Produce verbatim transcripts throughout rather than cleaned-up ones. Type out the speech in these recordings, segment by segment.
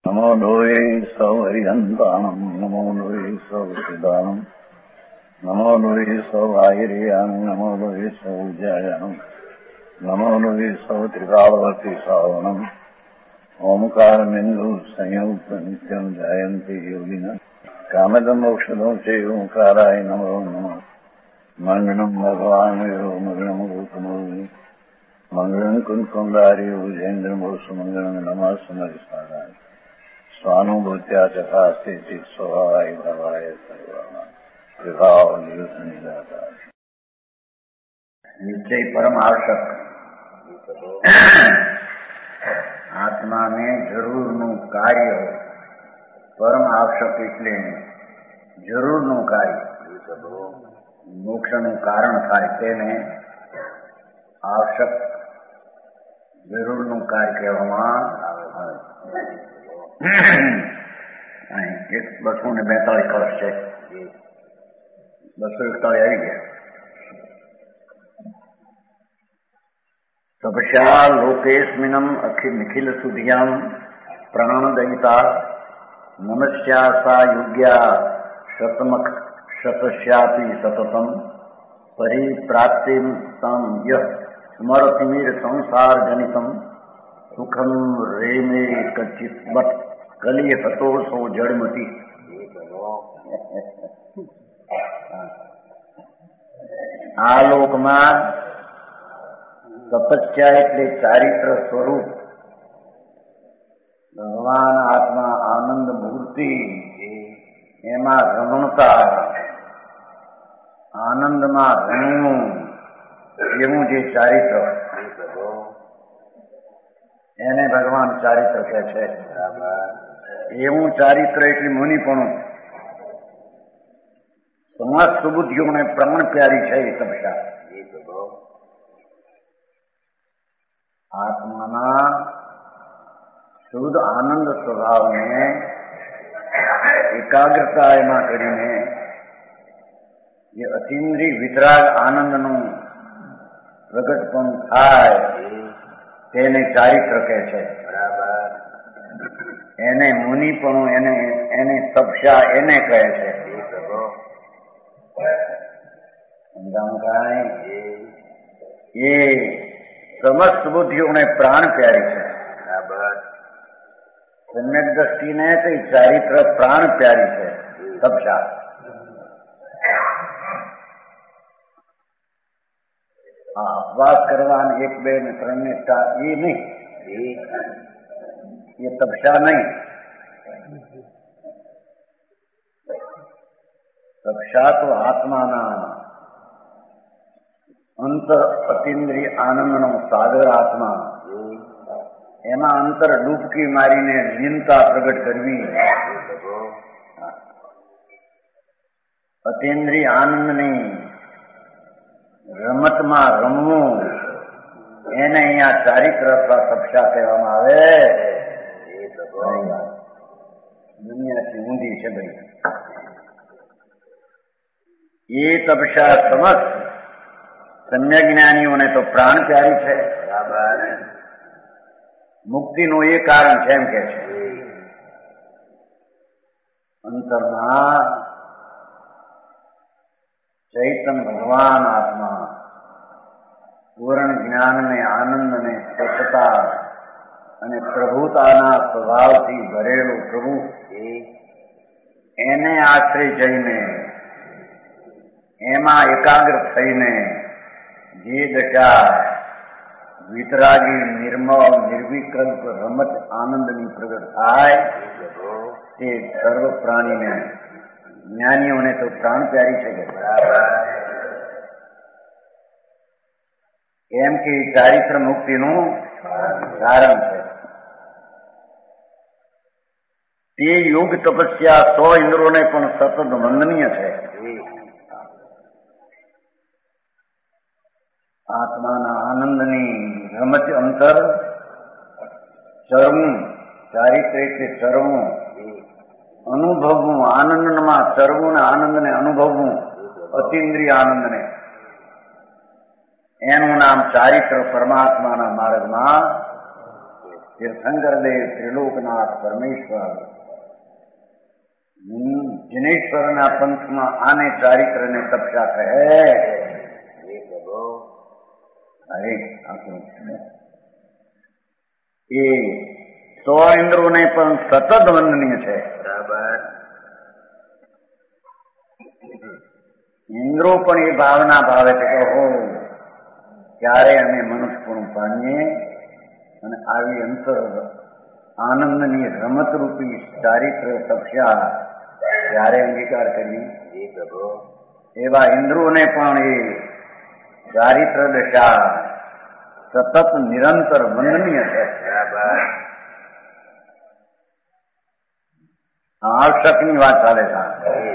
નમો લોહે સૌ હરિહંતાણમ નમો લોહે સૌ સિદ્ધાણમ નમો લોહે સૌ આહિર્યાણમ નમો લોહે સૌ જયાણમ નમો લોહે સૌ ત્રિકાળવતી સાવણમ ઓમકાર બિંદુ સંયુક્ત નિત્યમ જયંતિ યોગિન કામદમ મોક્ષદો છે ઓંકારાય નમો નમઃ મંગળમ ભગવાન મંગળમ ગૌતમોની મંગળમ કુંકુંડારી વિજેન્દ્ર મોક્ષ મંગળમ નમઃ સમરિસારાય સ્વાનુભૂત્યા ચકાસ્તે સ્વભાવાય ભવાય સર્વમાં વિભાવ નિયુત નિરાકાર નિશ્ચય પરમ આવશ્યક આત્માને જરૂરનું કાર્ય પરમ આવશ્યક એટલે જરૂરનું કાર્ય મોક્ષનું કારણ થાય તેને આવશ્યક જરૂરનું કાર્ય કહેવામાં આવે. એક બસો ને બેતાલીસ વર્ષ છે, બસો એકતાલીસ આવી ગયા. તપસ્યા લોકેસ્મિનમ અખિલ નિખિલ સુધિયામ પ્રાણદયિતા નમસ્યા સા યોગ્યા શતમક શતસ્યાપી સતતમ પરિપ્રાપ્તિમ તમ યહ સ્મરતિમિર સંસાર જનિતમ સુખમ રેમે કચિત બટ કલી હતો સો જડમતી. આ લોકમાં તપસ્યા એટલે ચારિત્ર સ્વરૂપ ભગવાન આત્મા આનંદ મૂર્તિ એમાં રમણતા આનંદમાં રમવું એવું જે ચારિત્ર એને ભગવાન ચારિત્ર કહે છે. એવું ચારિત્ર એટલે મુનિપણું સમસ્ત સુબુદ્ધિઓને પ્રાણ પ્યારી છે. એ તપસ્યા આત્માના શુદ્ધ આનંદ સ્વભાવને એકાગ્રતા એમાં કરીને જે અતિન્દ્રિય વિતરાગ આનંદનું પ્રગટપણ થાય તેને ચારિત્ર કહે છે. એને મુનિપણું એને એને તપસ્યા એને કહે છે. એ સમસ્ત બુદ્ધિઓને પ્રાણ પ્યારી છે. સમ્યક દ્રષ્ટિને તો ચારિત્ર પ્રાણ પ્યારી છે. તપસ્યા હા અપવાસ કરવા એક બે ને ત્રણ ને ચાર એ નહીં, એ તપસ્યા નહીં. તપસ્યા તો આત્માના અંતર અતિન્દ્રિય આનંદનો સાગર આત્મા એમાં અંતર ડૂબકી મારીને લીનતા પ્રગટ કરવી, અતિન્દ્રિય આનંદની રમતમાં રમવું એને અહીંયા ચારિત્ર અથવા તપસ્યા કહેવામાં આવે. દુનિયાથી ઊંધી છે ભાઈ. એ તપસ્યા સમસ્ત સમ્યક જ્ઞાનીઓને તો પ્રાણ પ્યારી છે. મુક્તિનું એ કારણ છે એમ કે છે. અંતરમાં ચૈતન ભગવાન આત્મા પૂર્ણ જ્ઞાનને આનંદને સ્વચ્છતા અને પ્રભુતાના સ્વભાવથી ભરેલું પ્રભુ એને આશ્રય જઈને એમાં એકાગ્ર થઈને જે દશા વિતરાગી નિર્મળ નિર્વિકલ્પ રમત આનંદની પ્રગટ થાય તે સર્વ પ્રાણીને જ્ઞાનીઓને તો પ્રાણ પ્યારી છે. કેમ કે ચારિત્ર મુક્તિનું કારણ છે. તે યોગ તપસ્યા સો ઇન્દ્રોને પણ સતત વંદનીય છે. આત્માના આનંદની રમત અંતર ચરવું, ચારિત્ર એટલે ચરવું, અનુભવવું, આનંદમાં ચરવું ને આનંદને અનુભવવું, અતિન્દ્રિય આનંદને, એનું નામ ચારિત્ર પરમાત્માના માર્ગમાં तीर्थंकर देव, त्रिलोकनाथ, परमेश्वर, जिनेश्वરના પંથમાં આને ચારિત્રને તપસ્યા કહે. અરે એ સો ઇન્દ્રોને પણ સતત વંદનીય છે. બરાબર. ઇન્દ્રો પણ એ ભાવના ભાવે છે કે હો ક્યારે અમે મનુષ્યપણું પામીએ અને આવી અંતર આનંદની રમતરૂપી ચારિત્ર તપસ્યા ત્યારે અંગીકાર કરી. એવા ઇન્દ્રોને પણ એ ચારિત્ર દશા સતત નિરંતર વંદનીય છે. આવશ્યકની વાત ચાલે છે.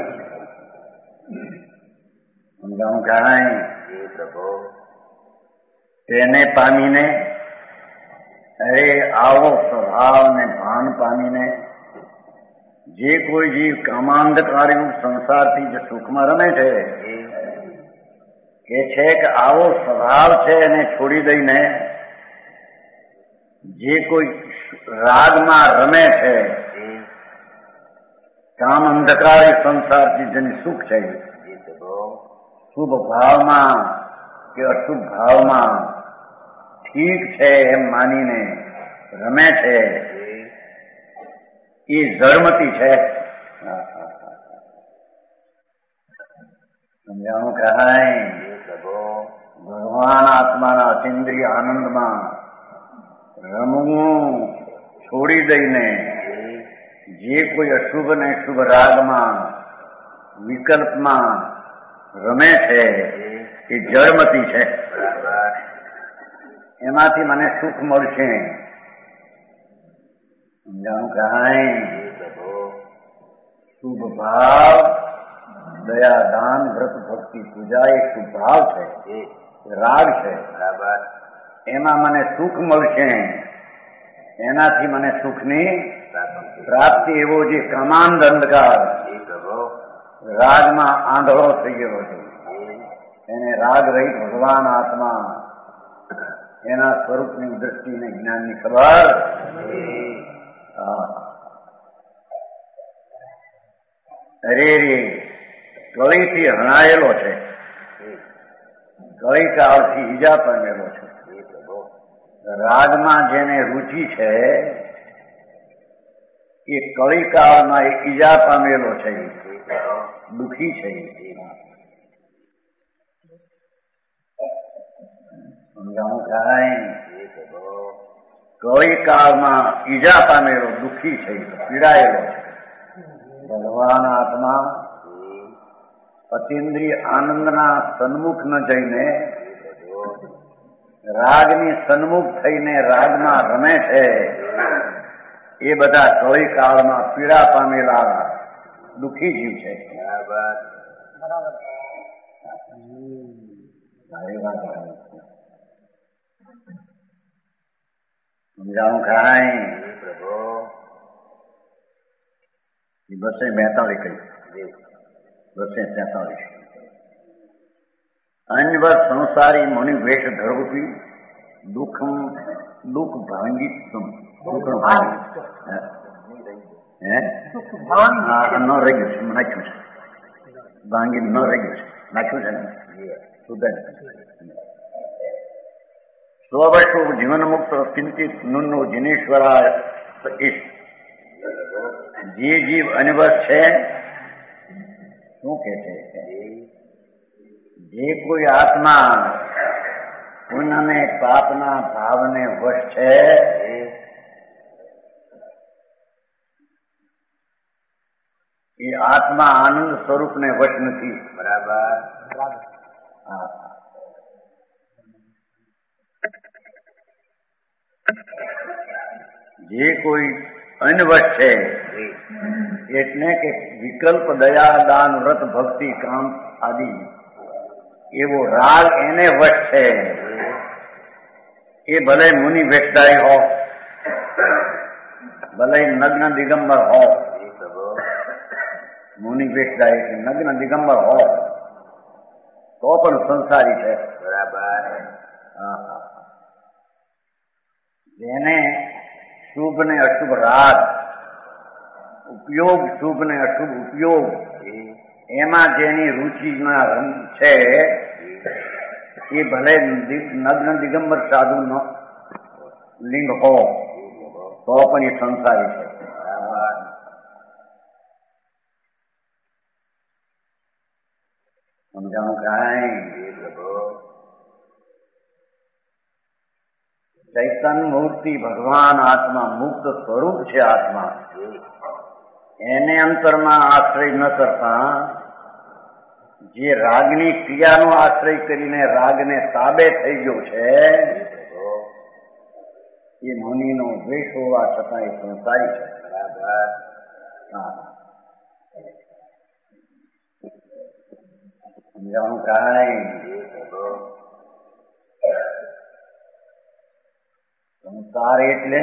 સમજાવું કાંઈ તેને પામીને અરે આવો સ્વભાવ ને ભાન પામીને જે કોઈ જીવ કામાંધકારી સંસારથી જે સુખમાં રમે છે કે છે કે આવો સ્વભાવ છે એને છોડી દઈને જે કોઈ રાગમાં રમે છે, કામ અંધકારી સંસારથી જેની સુખ છે, શુભ ભાવમાં કે અશુભ ભાવમાં ઠીક છે એમ માનીને રમે છે એ જળમતી છે. સમજાણું કહાય. ભગવાન આત્માના અતિન્દ્રિય આનંદમાં રમવું છોડી દઈને જે કોઈ અશુભ ને શુભ રાગમાં વિકલ્પમાં રમે છે એ જળમતી છે. એમાંથી મને સુખ મળશે. સમજાણું કહાય. શુભ ભાવ, દયા, દાન, વ્રત, ભક્તિ, પૂજા એ શુભ ભાવ છે, રાગ છે. બરાબર. એમાં મને સુખ મળશે. એનાથી મને સુખની પ્રાપ્તિ. એવો જે કામાંધ અંધકાર રાગમાં આંધળો થઈ ગયો હતો એને રાગ રહિત ભગવાન આત્મા એના સ્વરૂપની દ્રષ્ટિને જ્ઞાનની ખબર. અરે રે કળીથી હણાયેલો છે, કળી કાળથી ઈજા પામેલો છે. રાગમાં જેને રુચિ છે એ કળી કાળમાં એક ઈજા પામેલો છે, દુઃખી છે. સમજાવું કાંઈ. કળી કાળમાં ઈજા પામેલો દુઃખી છે, પીડાયેલો છે. ભગવાન આત્મા અતિન્દ્રિય આનંદના સન્મુખ ન જઈને રાગની સન્મુખ થઈને રાગમાં રમે છે. એ બધા કળી કાળમાં પીડા પામેલા દુઃખી જીવ છે. સમજાણું કાંઈ. બસે બેતાળીસ કઈ બસે તેતાળીસ અન્યવર સંસારી મણિ વેશ ધરવતી દુઃખ દુઃખ ભાંગી દુઃખ ભાંગી હે ન રહી ગયું છે, નાખ્યું છે. ભાંગી ન રહી ગયું છે, નાખ્યું છે ને સુધન. સ્વવશો જીવન મુક્ત કિંચિત નુન્નો જિનેશ્વરાય જે જીવ અનવશ છે શું કે છે, જે કોઈ આત્મા પુણ્યને પાપના ભાવને વશ છે એ આત્મા આનંદ સ્વરૂપને વશ નથી. બરાબર. જે કોઈ અનવશ છે એટલે કે વિકલ્પ, દયા, દાન, વ્રત, ભક્તિ, કામ આદિ એવો રાગ એને વશ છે. એ ભલે મુનિ વેશધારી હો, ભલે નગ્ન દિગંબર હો, મુનિ વેશધારી એટલે નગ્ન દિગંબર હો તો પણ સંસારી છે. બરાબર. જેને શુભ ને અશુભ રાગ, ઉપયોગ શુભ ને અશુભ ઉપયોગ, એમાં જેની રુચિના રંગ છે એ ભલે નગ્ન દિગંબર સાધુ નો લિંગ હો તો પણ એ સંસારી છે. સમજાણું કાંઈ? ચૈતન્ય મૂર્તિ ભગવાન આત્મા મુક્ત સ્વરૂપ છે. આત્મા એને અંતરમાં આશ્રય ન કરતા જે રાગની ક્રિયાનો આશ્રય કરીને રાગને તાબે થઈ ગયો છે એ મુનિનો દ્વેષ હોવા છતાં એ સંસારી છે. સમજાણું કાંઈ? સંસાર એટલે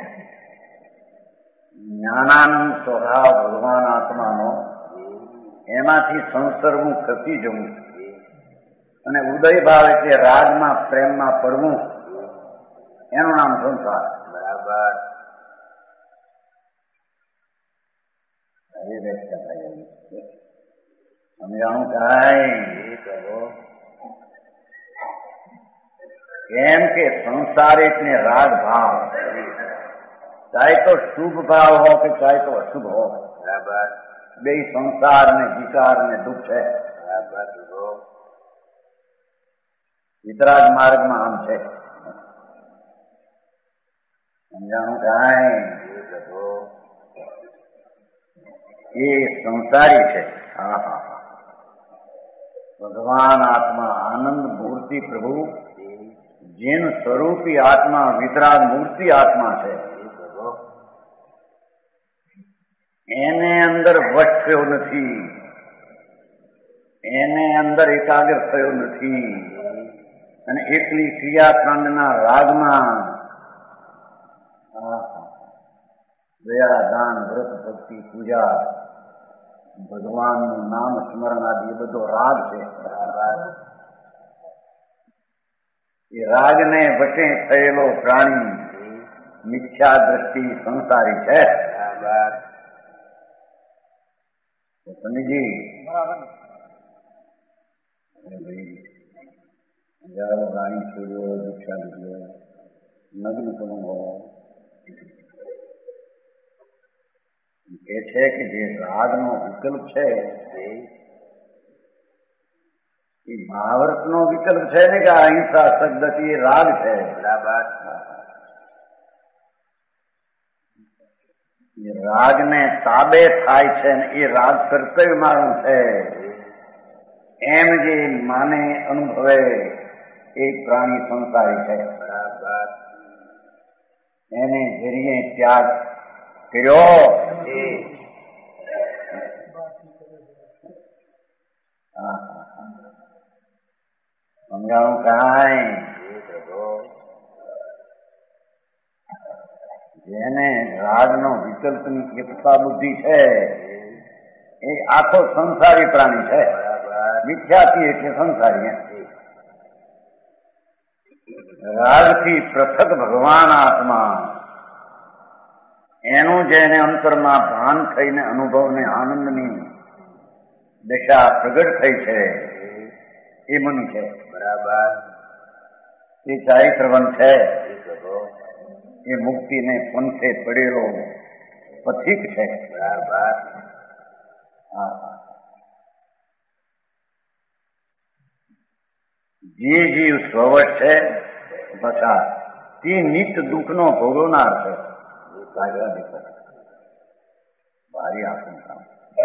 જ્ઞાનાનંદ સ્વભાવ ભગવાન આત્માનો, એમાંથી સંસર્ગનું ખસી જવું અને ઉદય ભાવ એટલે રાગમાં પ્રેમમાં પડવું, એનું નામ સંસાર. બરાબર. સમજાણું કાંઈ? કેમ કે સંસાર એટલે રાગ ભાવ, ચાહે તો શુભ ભાવ હો કે ચાહે તો અશુભ હો, બરાબર, બે સંસાર ને વિકાર ને દુઃખ છે. બરાબર. વિતરાગ માર્ગમાં આમ છે. સમજાણું કાંઈ? એ સંસારી છે. હા હા હા. ભગવાન આત્મા આનંદ મૂર્તિ પ્રભુ જેન સ્વરૂપી આત્મા વિતરાગ મૂર્તિ આત્મા છે, એને અંદર વશ થયો નથી, એને અંદર એકાગ્ર થયો નથી અને એકલી ક્રિયાકાંડના રાગમાં દયા દાન વ્રત ભક્તિ પૂજા ભગવાનનું નામ સ્મરણ આદિ એ બધો રાગ છે. એ રાગને વચ્ચે થયેલો પ્રાણી મિથ્યા દ્રષ્ટિ સંસારી છે. સ્વામીજી હજારો રાણી છોડ્યો, દીક્ષા લીધો, નગ્ન સમૂહો કે છે કે જે રાગનો વિકલ્પ છે એ મહાભારતનો વિકલ્પ છે ને કે અહિંસા સદગતિ એ રાગ છે. બરાબર. એ રાગને તાબે થાય છે ને એ રાગ કર્તવ્ય મારું છે એમ જે માને અનુભવે એ પ્રાણી સંસારી છે. બરાબર. એને જરીએ ત્યાગ કર્યો સમજાણું કાંઈ? જેને રાગનો વિકલ્પની એકતા બુદ્ધિ છે એ આખો સંસારી પ્રાણી છે. મિથ્યાથી એટલે સંસારી. રાગથી પૃથક ભગવાન આત્મા એનું જેને અંતરમાં ભાન થઈને અનુભવને આનંદની દશા પ્રગટ થઈ છે એ મુનિ છે. બરાબર. એ ચારિત્રવંત છે. એ મુક્તિને પંથે પડેલો પથિક છે. બરાબર. જે જીવ સ્વવશ છે પછાત તે નિત્ય દુઃખનો ભોગવનાર છે. ભારી આશંકા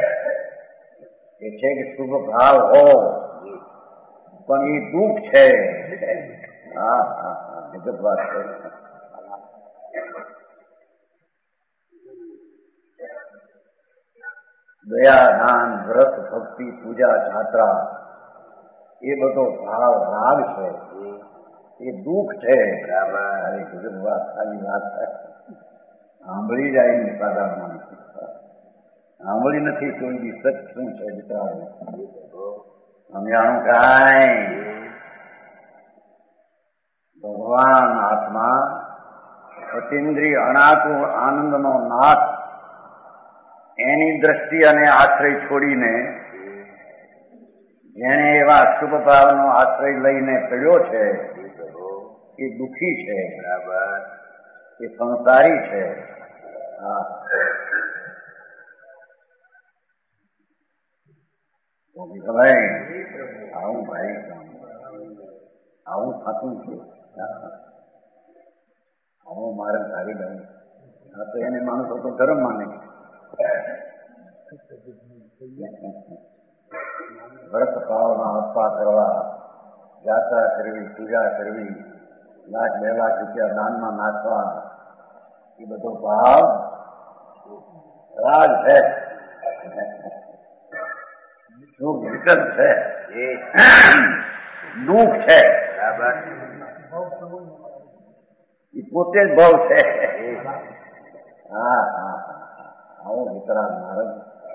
એ છે કે શુભ ભાવ હો પણ એ દુઃખ છે. હા હા હા વિગત વાત છે. દયા દાન વ્રત ભક્તિ પૂજા જાત્રા એ બધો ભાવ રાગ છે, એ દુઃખ છે. વિગત વાત સારી વાત છે. સાંભળી જાય ને સાધારણ સાંભળી નથી કોઈ બી સચ શું છે વિચારો સમજાણું કાંઈ? ભગવાન આત્મા અતિન્દ્રિય અનાકુળ આનંદનો નાથ એની દ્રષ્ટિ અને આશ્રય છોડીને જેને એવા શુભ ભાવનો આશ્રય લઈને પડ્યો છે એ દુઃખી છે, બરાબર, એ સંસારી છે. હા, ભાઈ આવું ભાઈ આવું થતું છે. આવું મારે ધારી દઉં આ તો એને માણસો તો ધર્મ માને. વ્રત ભાવના અપા કરવા, યાત્રા કરવી, પૂજા કરવી, લાખ બે લાખ રૂપિયા દાનમાં નાખવા, એ બધો ભાવ રાગ છે, સુખ વિકલ્પ છે, દુઃખ છે, બરાબર, એ પોતે જ ભાવ છે. હા હા આવો વિતરાગ માર્ગ.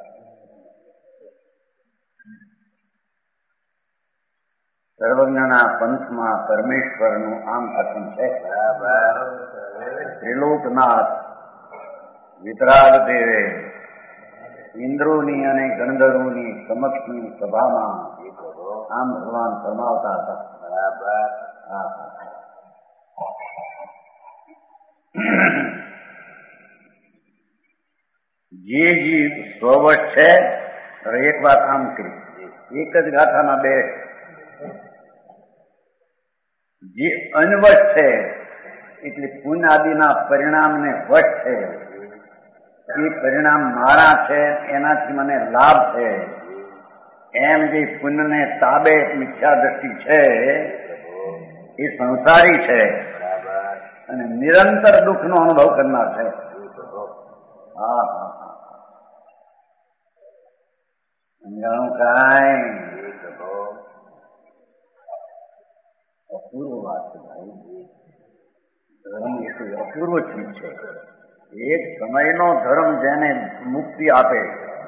સર્વજ્ઞના પંથમાં પરમેશ્વરનું આમ કથન છે, બરાબર. ત્રિલોકનાથ વિતરાગ દેવે ઇન્દ્રોની અને ગંધર્વોની સમક્ષની સભામાં આમ ભગવાન ફરમાવતા હતા, બરાબર. હા જે જીવ સ્વવશ છે, એક વાત આમ કરી, એક જ ગાથાના બે, જે અનવશ છે એટલે પુણ્ય આદિના પરિણામને વશ છે, એ પરિણામ મારા છે, એનાથી મને લાભ છે, એમ જે પુણ્યને તાબે મિથ્યા દ્રષ્ટિ છે એ સંસારી છે અને નિરંતર દુઃખનો અનુભવ કરનાર છે. હા હા હા સમજાણું કાંઈ? અપૂર્વ વાત છે ભાઈ. ધર્મ એ કોઈ અપૂર્વ ચીજ છે. એક સમયનો ધર્મ જેને મુક્તિ આપે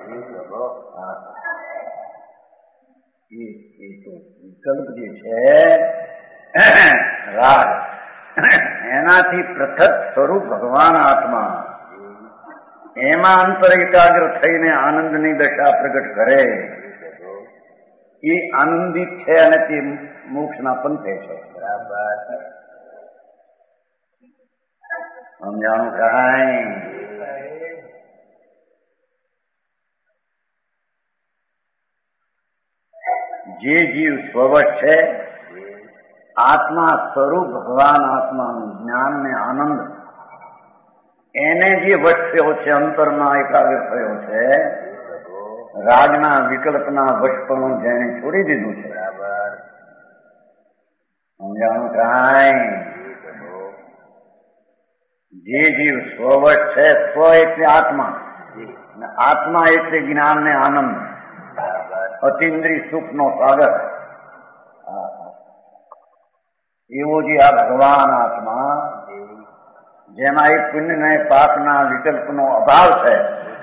એ એ તો વિકલ્પ જે છે રાગ, એનાથી પૃથક સ્વરૂપ ભગવાન આત્મા, એમાં અંતર એકાગ્ર થઈને આનંદની દશા પ્રગટ કરે, એ આનંદિત છે અને તે મોક્ષના પંથે છે, બરાબર. સમજાણું કાંઈ? જે જીવ સ્વવશ છે, આત્મા સ્વરૂપ ભગવાન આત્માનું જ્ઞાન ને આનંદ એને જે વશ થયો છે, અંતરમાં એકાગ્ર થયો છે, રાગના વિકલ્પના વશપણું જેને છોડી દીધું છે, બરાબર. સમજાણું કાંઈ? જે જીવ સ્વવશ છે, સ્વ એટલે આત્મા, આત્મા એટલે જ્ઞાન ને આનંદ, અતિન્દ્રિય સુખનો સાગર, એવો જે આ ભગવાન આત્મા જેમાં એક પુણ્ય ને પાપના વિકલ્પનો અભાવ છે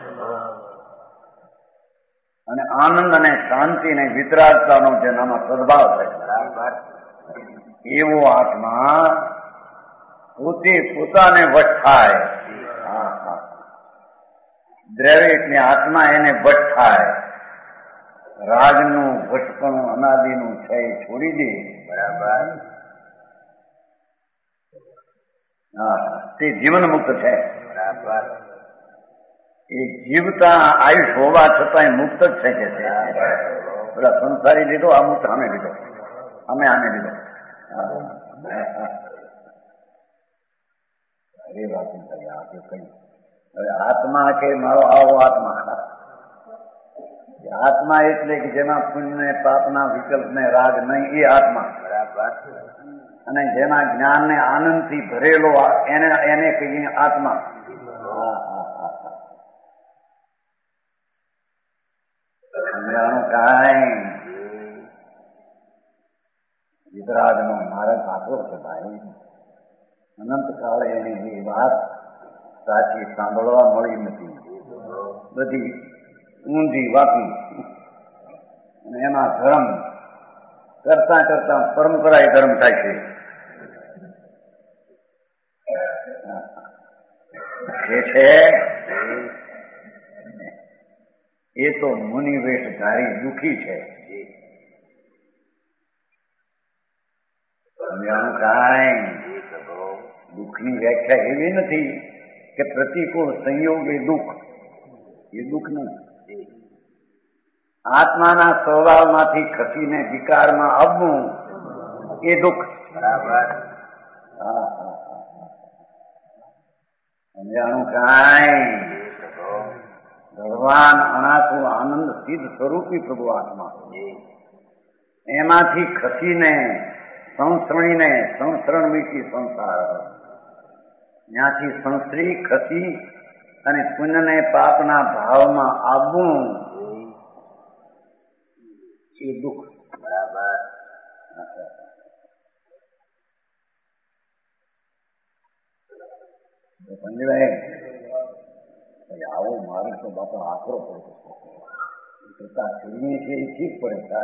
અને આનંદ અને શાંતિ ને વિતરાગતાનો જેનામાં સદભાવ છે, બરાબર. એવો આત્મા પોતે પોતાને વશ થાય, દ્રવ્ય આત્મા એને વશ થાય, રાગનું વશપણું અનાદિનું છે એ છોડી દે, બરાબર. હા તે જીવન મુક્ત છે, બરાબર. એ જીવતા આયુષ હોવા છતાંય મુક્ત જ છે કે છે. પેલા સંસારી લીધો, આ મુક્ત અમે લીધો, અમે આને લીધો. એ વાત આપણે કહ્યું. હવે આત્મા કે મારો આવો આત્મા, આત્મા એટલે કે જેમાં પુણ્ય પાપના વિકલ્પને રાગ નહીં, એ આત્મા, બરાબર. અને જેના જ્ઞાન ને આનંદ થી ભરેલો એને એને કહીએ આત્મા. સમજાણું કાંઈ? વિતરાગ નો માર્ગ આપો છે ભાઈ. અનંત કાળે એની એ વાત સાચી સાંભળવા મળી નથી, બધી ઊંધી વાતી, અને એમાં ધર્મ કરતા કરતા પરંપરા ધર્મ થાય છે. એ છે એ તો મુનિ વેશ ધારી દુઃખી છે. કાંઈ દુઃખની વ્યાખ્યા એવી નથી કે પ્રતિકૂળ સંયોગ એ દુઃખ, એ દુઃખ નહીં. આત્માના સ્વભાવમાંથી ખસીને વિકારમાં આવવું એ દુઃખ. બરાબર. સમજાણું કાંઈ? ભગવાન અનાથું આનંદ સિદ્ધ સ્વરૂપી પ્રભુ આત્મા, એમાંથી ખસીને સંસરણીને સંસરણ મીઠી સંસાર, ત્યાંથી સંસરી ખસી અને પુણ્યને પાપના ભાવમાં આવવું એ દુઃખ. બરાબર. સમજાય? આવો માર્ગ તો બાપા આકરો પડતો કરતા કરીએ છે એ ઠીક પડે.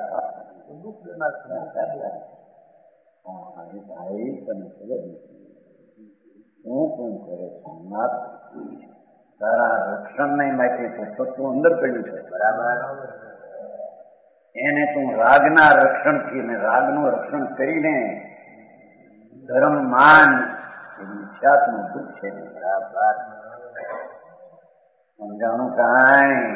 ભાઈ તને ખબર નથી શું પણ કરે છે તારા રક્ષણ નહીં માટે તત્વ અંદર પડ્યું છે. બરાબર. એને તું રાગના રક્ષણથી ને રાગનું રક્ષણ કરીને ધર્મ માન ઈચ્છાનું દુઃખ છે. બરાબર. સમજાણું કાંઈ?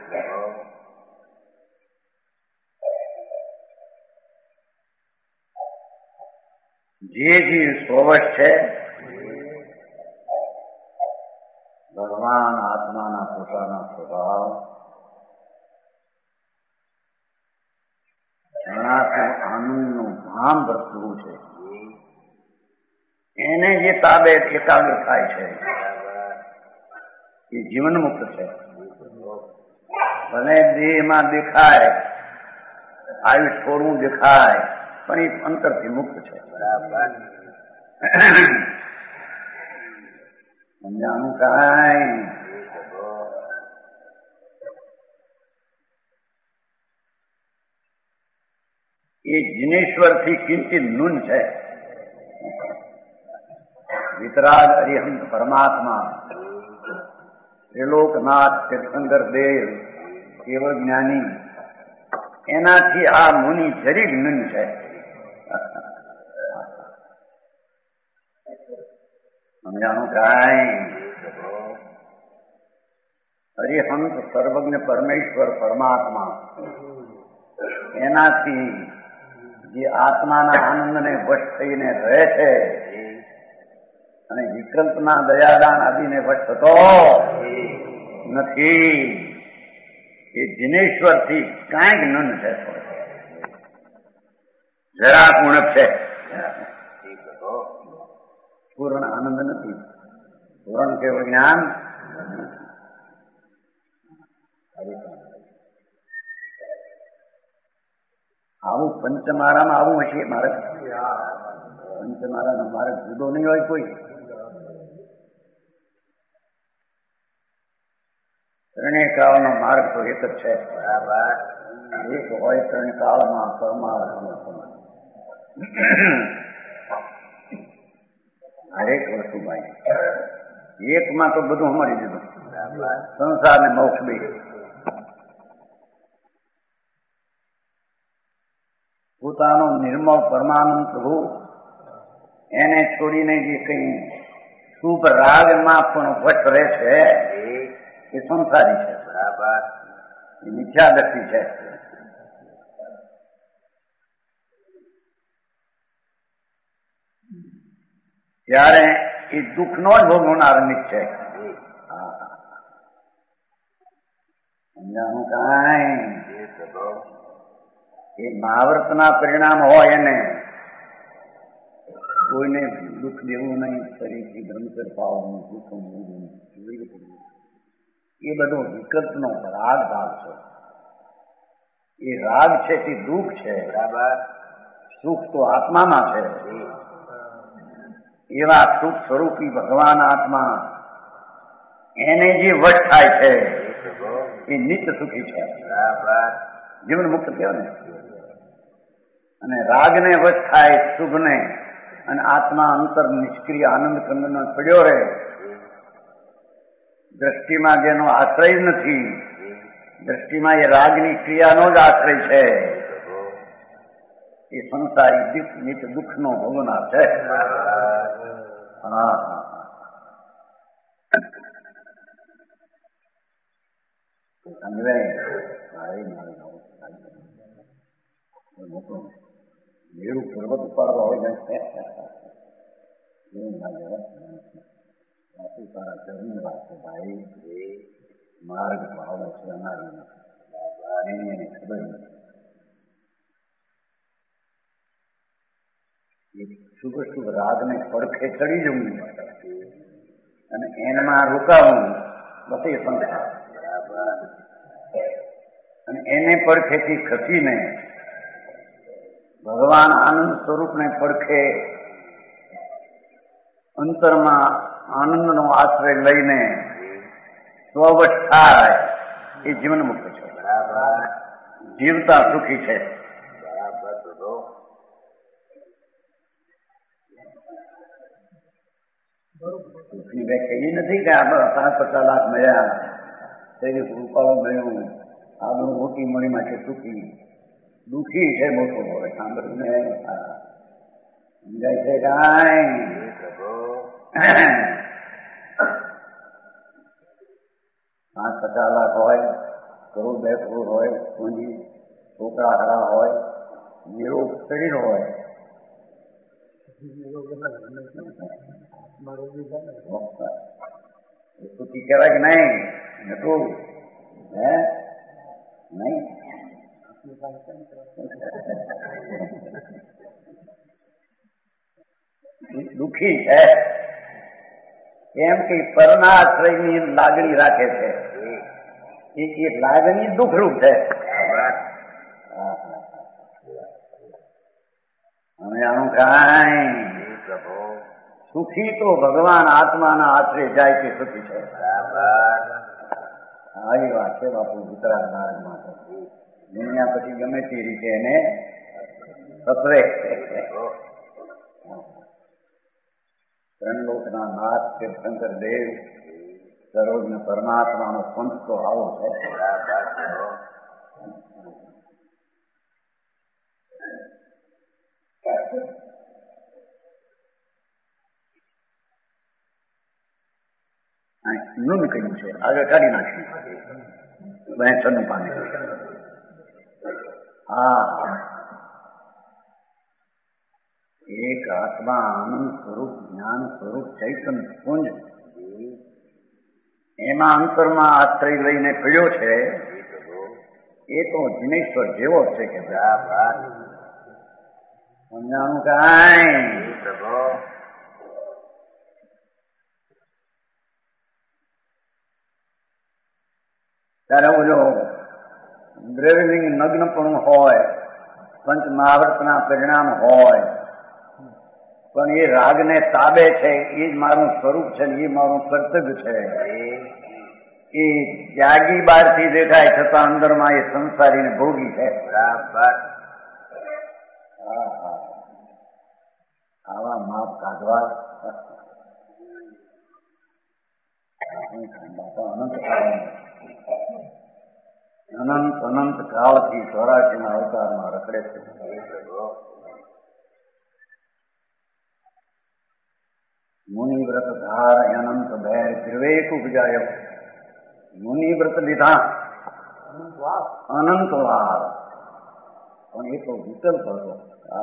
જે જીવ સ્વવશ છે ભગવાન આત્માના પોતાના સ્વભાવ એનાથી આનંદનું ભાન ભરતું છે. એને જે તાબે એકાગ્ર થાય છે એ જીવન મુક્ત છે. ભલે દેહમાં દેખાય, આયુષ થોડું દેખાય, પણ એ અંતરથી મુક્ત છે. બરાબર. સમજાણું કાંઈ? એ જિનેશ્વરથી કિંચિત નૂન છે. વિતરાગ અરિહંત પરમાત્મા ત્રિલોકનાથ તીર્થંકર દેવ કેવળ જ્ઞાની, એનાથી આ મુનિ જરીક નૂન છે. સમજાણું કાંઈ? અરિહંત સર્વજ્ઞ પરમેશ્વર પરમાત્મા એનાથી જે આત્માના આનંદને વશ થઈને રહે છે અને વિકલ્પના દયાદાન આદિને વશ થતો નથી, એ જિનેશ્વરથી કાંઈક નન છે, જરાક ઉણપ છે. પૂર્ણ આનંદ નથી, પૂર્ણ કેવળ જ્ઞાન. આવું પંચમારામાં આવું હશે માર્ગ. પંચમારાનો માર્ગ જુદો નહીં હોય કોઈ. ત્રણેય કાળનો માર્ગ તો એક જ છે. બરાબર. એક હોય ત્રણેય કાળમાં પરમાર્થ. હરેક વસ્તુ ભાઈ એકમાં તો બધું મળી દીધું, સંસાર ને મોક્ષ બે. પોતાનો નિર્મળ પરમાનંદ પ્રભુ એને છોડીને જે કઈ શુભ રાગમાં પણ વશ રહે છે એ સંસારી છે. બરાબર. એ મિથ્યાદર્શિ છે. ત્યારે એ દુઃખનો જ ભોગવનાર નિત છે. સમજાણું કાંઈ? એ મહાવ્રતના પરિણામ હોય એને કોઈને દુઃખ દેવું નહીં, ફરીથી બ્રહ્મચર પાવાનું, દુઃખ મળવું, એ બધો વિકલ્પનો રાગ ભાગ છે. એ રાગ છે તે દુઃખ છે. બરાબર. સુખ તો આત્મામાં છે. એવા સુખ સ્વરૂપી ભગવાન આત્મા એને જે વશ થાય છે એ નિત્ય સુખી છે. બરાબર. જીવન મુક્ત કહેવાય ને. અને રાગને વશ થાય શુભને, અને આત્મા અંતર નિષ્ક્રિય આનંદ કંદમાં પડ્યો રહે દ્રષ્ટિમાં જેનો આશ્રય નથી, દ્રષ્ટિમાં એ રાગની ક્રિયાનો જ આશ્રય છે, એ સંસારી નિત્ય દુઃખનો ભોગવનાર છે. હા મોટો મેરું પર્વત ઉપાડવા હોય બાપુ તારા ચરની વાત છે ભાઈ. એ માર્ગ ભાવો છે અનારી એને ખબર નથી. શુભ શુભ રાગને પડખે ચડી જવું અને એમાં રોકાવું બસ એ સંસાર. અને એને પડખેથી ખસીને ભગવાન આનંદ સ્વરૂપને પડખે અંતરમાં આનંદનો આશ્રય લઈને સ્વવશ થાય એ જીવન મુક્ત છે. જીવતા સુખી છે. સુખની વ્યાખ્યા એ નથી કે આપણે પાંચ પચાસ લાખ મળ્યા, તેની રૂપાળો મળ્યું, આપણું મોટી મણીમાં છે સુખી. દુઃખી છે મોટો હોય સાંભળીને સમજાય છે કાંઈ? પાંચ પચાસ લાખ હોય, કરોડ બે કરોડ હોય, પૂંજી છોકરા હરા હોય, નિરોગ શરીર હોય, સુખી કહેવાય કે નહીં? નતું હે નહીં? દુઃખી છે કેમ કે પરના આશ્રયની લાગણી રાખે છે. એ લાગણી દુઃખરૂપ છે. અને આનું કાંઈ સુખી તો ભગવાન આત્માના આશ્રય જાય તે સુખી છે. આવી વાત છે બાપુ ગુજરાત માર્ગમાં. દુનિયા પછી ગમે તે રીતે એને સતરે ત્રણલોકના નાથ તીર્થંકર દેવ સર્વજ્ઞ પરમાત્માનો પંથ તો આવો છે. નૂન કહ્યું છે, આગળ કાઢી નાખ્યું બેસનું પાણી. હા, એક આત્મા આનંદ સ્વરૂપ જ્ઞાન સ્વરૂપ ચૈતન્ય પુંજ એમાં અંતરમાં આશ્રય લઈને પીડ્યો છે. એ તો જિનેશ્વર જેવો છે કે સમજાણું કાંઈ? ત્યારે ઓલો દ્રવ્યલિંગ નગ્નપણું હોય, પંચ મહાવર્તના પરિણામ હોય, પણ એ રાગને તાબે છે. એ જ મારું સ્વરૂપ છે, એ મારું કર્તવ્ય છે. એ ત્યાગી બહારથી દેખાય છતાં અંદરમાં એ સંસારીને ભોગી છે. બરાબર. આવા માપ કાઢવા અનંત અનંત કાળથી ચોરાશીના અવતારમાં રખડે છે. મુનિવ્રત ધાર અનંત ભેર ત્રિવેક ઉપજાયો. મુનિવ્રત લીધા અનંત વાર, પણ એ તો વિકલ્પ હતો.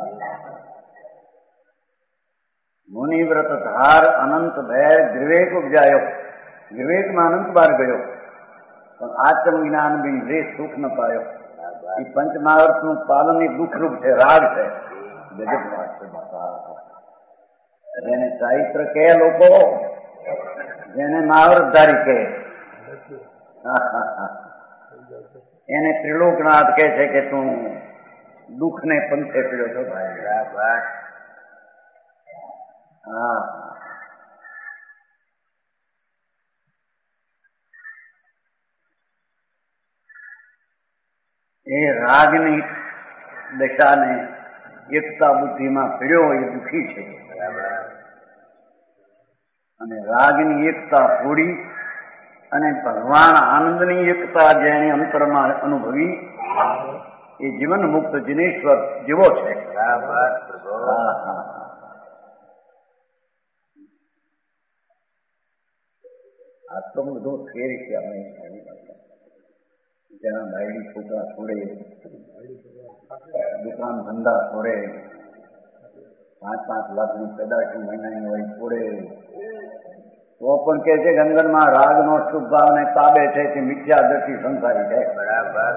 મુનિવ્રત ધાર અનંત ભેર દ્રિવેક ઉપજાયો. વિવેકમાં અનંત બાર ગયો, પણ આત્મ જ્ઞાન બી જે સુખ ન પાયો. એ પંચમહાવર્ત નું પાલન એ દુઃખરૂપ છે, રાગ છે. ગજબ વાત છે બાપા. જેને ચારિત્ર કે લોકો, જેને મહાવૃતધારી કે, એને ત્રિલોકનાથ કે છે કે તું દુઃખ ને પંથે પીડ્યો છો ભાઈ. હા, એ રાગની દશાને એકતા બુદ્ધિમાં પીડ્યો એ દુઃખી છે. અને રાગની એકતા પૂરી અને ભગવાન આનંદની એકતા જેને અંતરમાં અનુભવી એ જીવન મુક્ત જિનેશ્વર જેવો છે. આ તો બધો ફેર છે. અમે જ્યાં બાયડી છોકરા છોડે, દુકાન ધંધા છોડે, પાંચ પાંચ લાખની પેદાશી મહિનાની હોય છોડે, તો પણ કે છે કે અંદરમાં રાગનો શુભ ભાવને તાબે છે કે મિથ્યા દ્રષ્ટિ સંસારી છે. બરાબર.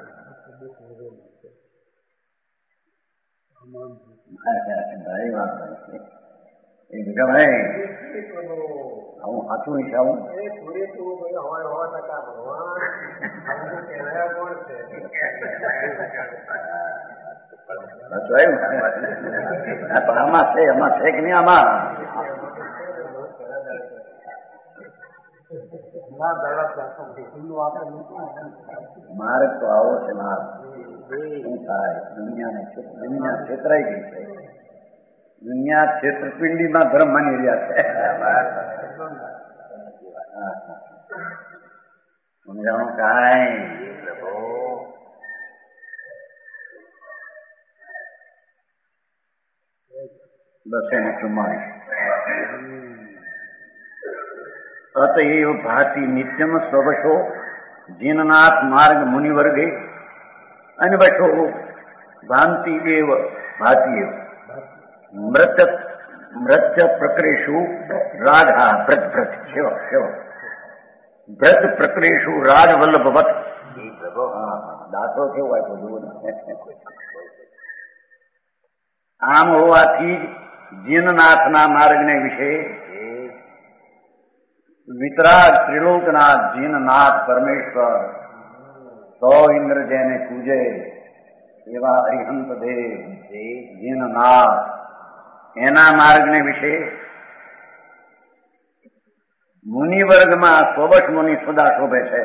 ભાઈ વાત એ બીજા ભાઈ આવું સાચું હિસાબું આમાં છે, આમાં છે કે નહીં? આમાં માર્ગ તો આવો છે. માર્ગ શું થાય? દુનિયાને દુનિયા છેતરાઈ ગઈ છે. દુનિયા છેતરપિંડીમાં ધર્મ માની રહ્યા છે. સમજાણું કાંઈ? બસ એને ચુમ્માવીસ. અતએવ ભાતિ નિત્યમ સ્વવશો જીનનાથ માર્ગ મુનિવર્ગે અનવશો ભાંતિ એવ ભાતિ એવ મૃત મૃત્ય પ્રકરેશુ રાધા વ્રત વ્રત સેવ સેવ વ્રત પ્રકરેશુ રાજ વલ્લભવત. દાખલો કેવો આપ્યો જુઓ ને. આમ હોવાથી જીનનાથના માર્ગને વિશે વિતરાગ ત્રિલોકનાથ જીનનાથ પરમેશ્વર સો ઇન્દ્ર જેને પૂજે એવા અરિહંત દેવ જીનનાથ એના માર્ગને વિશે મુનિ વર્ગમાં સોબત મુનિ સદા શોભે છે.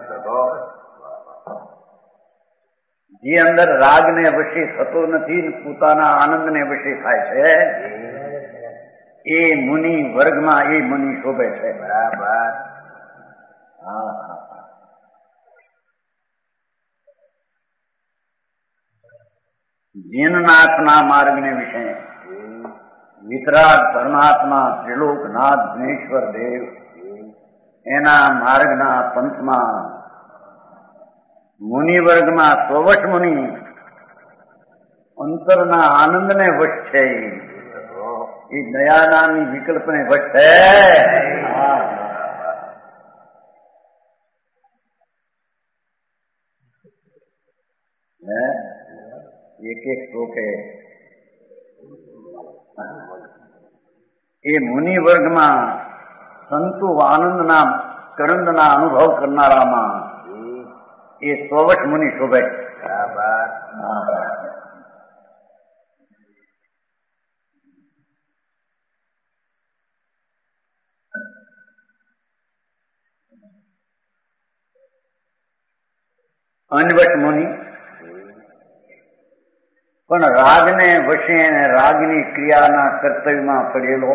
જે અંદર રાગને વશી થતો નથી, પોતાના આનંદને વશી થાય છે, એ મુનિ વર્ગમાં એ મુનિ શોભે છે. બરાબર. હા હા. જીનનાથના માર્ગને વિશે વિતરાગ પરમાત્મા ત્રિલોકનાથ જ્ઞેશ્વર દેવ એના માર્ગના પંથમાં મુનિ વર્ગમાં સોવટ મુનિ અંતરના આનંદને વશ છે. એ દયાનાની વિકલ્પને વશ છે. એક એક શ્લોકે એ મુનિ વર્ગમાં સંતો આનંદના કરંદના અનુભવ કરનારામાં એ સોવટ મુનિ શોભે. અનવટ મુનિ પણ રાગને વશે અને રાગની ક્રિયાના કર્તવ્યમાં પડેલો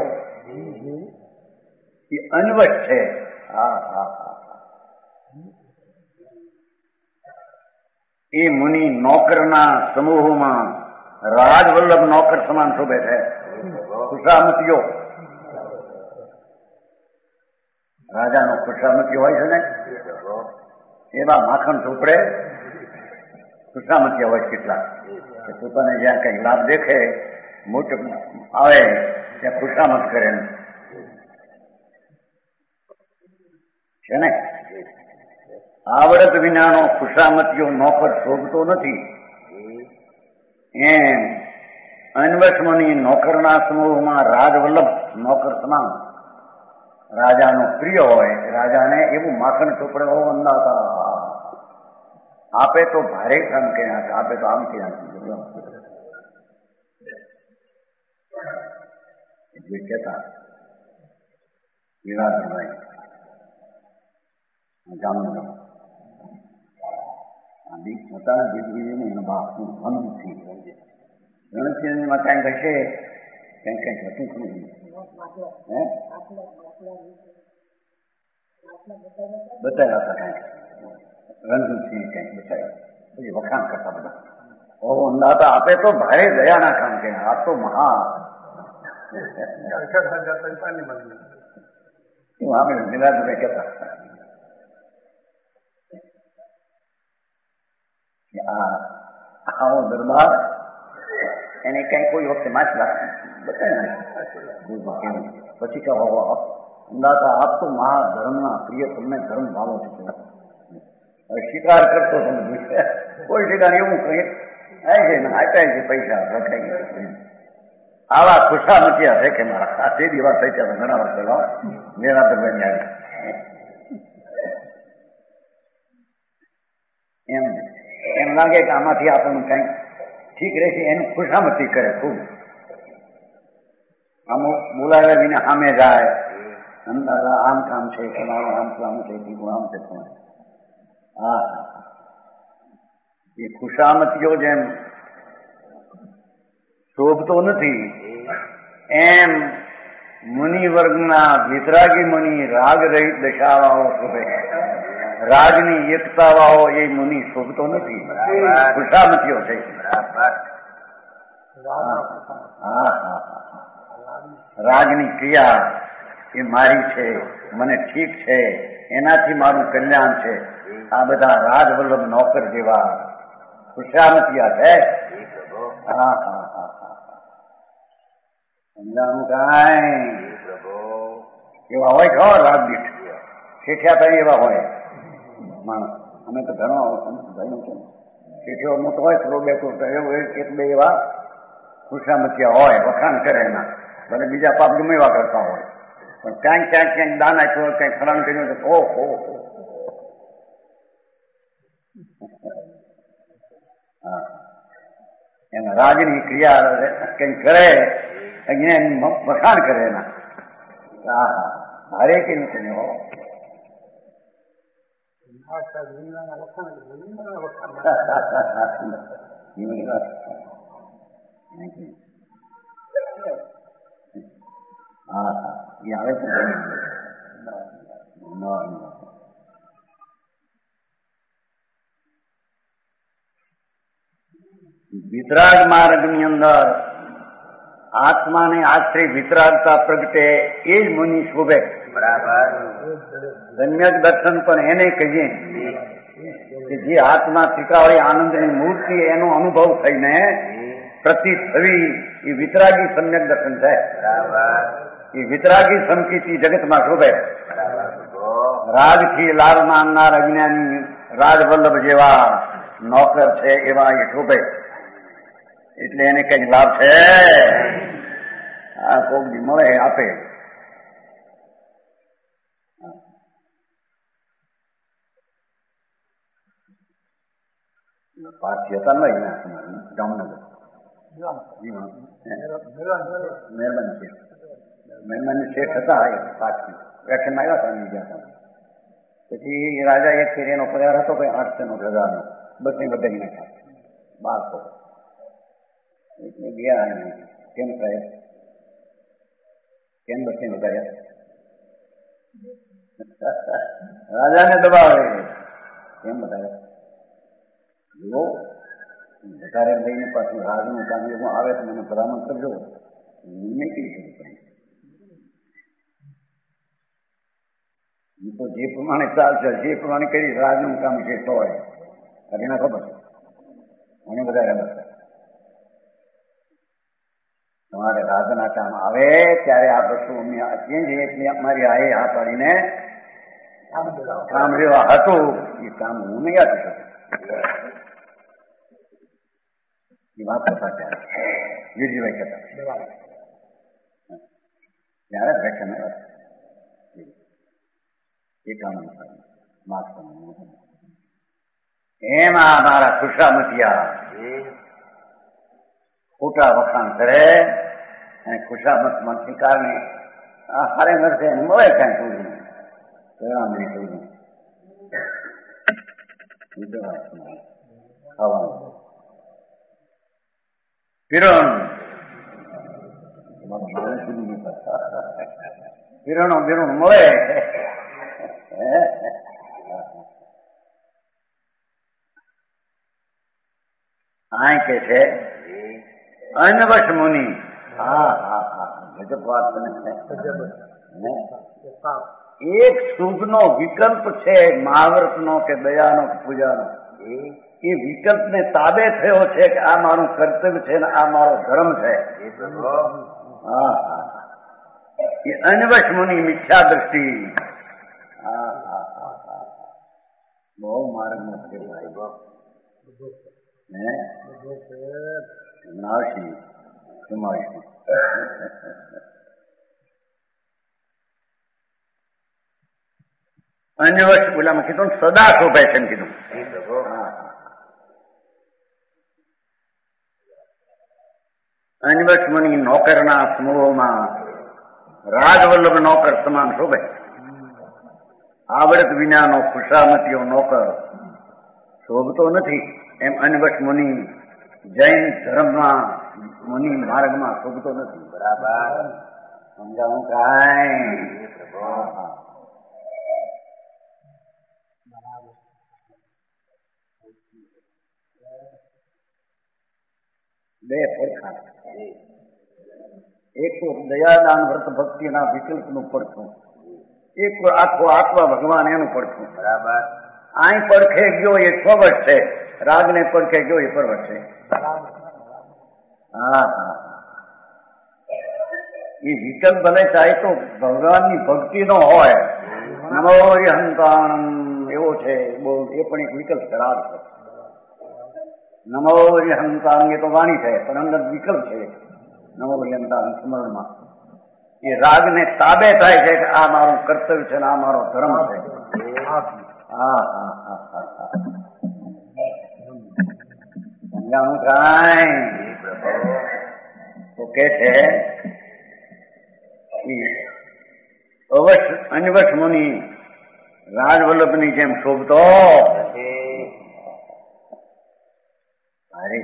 એ અનવટ છે. હા હા હા. એ મુનિ નોકરના સમૂહમાં રાજવલ્લભ નોકર સમાન શોભે છે. ખુશામતીઓ રાજાનો ખુશામતી હોય છે ને, એવા માખણ ચોપડે ખુશામતી હોય કેટલા કે પોતાને જ્યાં કઈ લાભ દેખે મોટ આવે ત્યાં ખુશામત કરે છે ને. આવડત વિનાનો ખુશામતીઓ નોકર શોભતો નથી. એમ અનવટમની નોકરના સમૂહમાં રાજવલ્લભ નોકર સમાન રાજાનો પ્રિય હોય. રાજાને એવું માખણ ચોપડે હો અંદાતા આપે તો ભારે કામ કે નાખે, આપે તો આમ કે નાખે કેતા વિરાટભાઈ જામનગર દીપ હતા દીકરીને એના બાપનું મનથી ગણતરીમાં કાંઈક હશે, કંઈક કંઈક હતું શું હે બતાવ્યા હતા કઈ રણજીતસિંહ કઈ બતાવ્યા પછી વખાણ કરતા બધા ઓહો અંદાતા આપે તો ભારે દયાના કામ કે આ તો મહા આપણે મિલાદભાઈ કહેતા આવો દરબાર એને કઈ કોઈ વખતે માછલા બતાવી પછી કહો અંદાતા આપ તો મહાધર્મના પ્રિય તમને ધર્મ ભાવો છે શિકાર કરતો તમે કોઈ શિકાર એવું કઈ થાય છે ને આપ્યા છે પૈસા રખાઈ આવા ખુશામતિયા છે કે મારા આ તે દિવસ થઈ ત્યાં ઘણા વર્ષ પહેલા મેરા તો બની આવી એમ એમ લાગે કે આમાંથી આપણને કઈ ઠીક રહેશે એની ખુશામતી કરે ખૂબ અમુક બોલાવ્યા વિના સામે જાય આમ કામ છે તમારું આમ કામ છે બીજું આમ છે હા એ ખુશામતીઓ જેમ શોભતો નથી એમ મુનિ વર્ગના વિતરાગી મુનિ રાગ રહિત દશાવાળો શોભે રાજની એકતા વાળો એ મુનિ શોભતો નથી ખુશામતીઓ છે રાજની ક્રિયા એ મારી છે મને ઠીક છે એનાથી મારું કલ્યાણ છે આ બધા રાજવલ્લભ નોકર જેવા ખુશામતીયા છે હા હા હા હા સમજાનું કાંઈ એવા હોય ખો રાજદીઠ શેઠિયા થાય એવા હોય માણસ અમે તો ઘણો ભાઈ છે શેઠિયો મોટો હોય થોડો બેઠો એવું એક બે એવા ખુશામતીયા હોય વખાણ કરે એના ભલે બીજા પાપ ગમે એવા કરતા હોય પણ ક્યાંક ક્યાંક ક્યાંક દાન આપ્યું હોય ક્યાંક ફલાણ કર્યું તો ઓહો એના રાજની ક્રિયા કઈ કરે અહીંયા વખાણ કરે એના હા હારે કે નથી હો હા હા એ આવે છે વિતરાગ માર્ગની અંદર આત્માને આશ્રય વિતરાગતા પ્રગટે એ જ મુનિ શોભે બરાબર સમ્યક દર્શન પણ એને કહીએ કે જે આત્મા ત્રિકાવળી આનંદની મૂર્તિ એનો અનુભવ થઈને પ્રતિ થવી એ વિતરાગી સમ્યક દર્શન છે એ વિતરાગી સંકિત જગતમાં શોભે રાજથી લાભ માનનાર અજ્ઞાની રાજવલ્લભ જેવા નોકર છે એવા એ શોભે એટલે એને કઈક લાભ છે આ કોક દી મળે આપે પાછી હતા નહીં જામનગર મહેરબાની શેઠ મહેરબાની શેઠ હતા પાછી વ્યાખ્યાન આવ્યા હતા ગયા પછી રાજા એક ફેર એનો પગાર હતો કઈ આઠસો નો હજારનો બધી બધાઈ નાખ્યા બારસો એટલે ગયા કેમ સાહેબ કેમ બધી વધાર્યા રાજાને દબાવે કેમ બતાવ્યા જુઓ વધારે લઈને પાછું રાજનું કામ એવું આવે તો મને ભલામણ કરજો નહીં કહી શકું હું તો જે પ્રમાણે ચાલશે જે પ્રમાણે કરી રાજનું કામ છે તો હોય એના ખબર મને વધારે બસ તમારે રાજના કામ આવે ત્યારે આ વસ્તુ અમે આપીએ છીએ એટલે અમારી આએ આ પાડીને કામ લેવા હતું એ કામ હું નહીં આપી શકું એ વાત કરતા ત્યારે વીરજીભાઈ કહેતા ત્યારે વ્યાખ્યાન એ કામ માફ એમાં મારા ખુશામતિયા ખોટા વખાણ કરે અને ખુશામતમાંથી કારણે હારે નરસે મળે કાંઈ પૂરું પરિણામની પૂરું ખાવાનું કિરણ કિરણો બિરણ મળે કે છે અનવશ મુનિ. હા હા હા ગજબ વાત બને. એક શુભનો વિકલ્પ છે, મહાવ્રતનો કે દયાનો કે પૂજાનો. એ વિકલ્પને તાબે થયો છે કે આ મારું કર્તવ્ય છે ને આ મારો ધર્મ છે. હા હા એ અનવશ મુનિ મિથ્યા દ્રષ્ટિ. હા હા હા હા બહુ માર્ગ નથી ભાઈ. હે નાશી સમાશી અનવશ બોલામાં કીધું સદા શોભે છે એમ કીધું. અનવશ મુનિ નોકરના સમૂહોમાં રાજવલ્લભ નોકર સમાન શોભે. આવડત વિનાનો ખુશામતીઓ નોકર શોભતો નથી. એમ અનવશ મુનિ જૈન ધર્મમાં મુનિ માર્ગમાં શોભતો નથી. બરાબર સમજાવું કાંઈ? બે પડખા. એક તો દયાદાન વ્રત ભક્તિના વિકલ્પનું પડખું, એક આખો આત્મા ભગવાન એનું પડખું. બરાબર આઈ પડખે ગયો એ સ્વવટ છે, રાગને પડખે ગયો એ પરવટ છે. હા હા એ વિકલ્પ ભલે ચાહે તો ભગવાનની ભક્તિ નો હોય. નમો હરિહંતાણમ એવો છે એ પણ એક વિકલ્પ ખરાબ છે. નમો હરિહંતાણ એ તો વાણી છે પણ અંદર વિકલ્પ છે. નમો હરિહંતાણ સ્મરણમાં એ રાગને તાબે થાય છે કે આ મારું કર્તવ્ય છે ને આ મારો ધર્મ છે. હા હા હા હા હા સમજાણું કાંઈ? તો કે છે અવશ અનવશ મુનિ રાજવલ્લભની જેમ શોભતો ભારે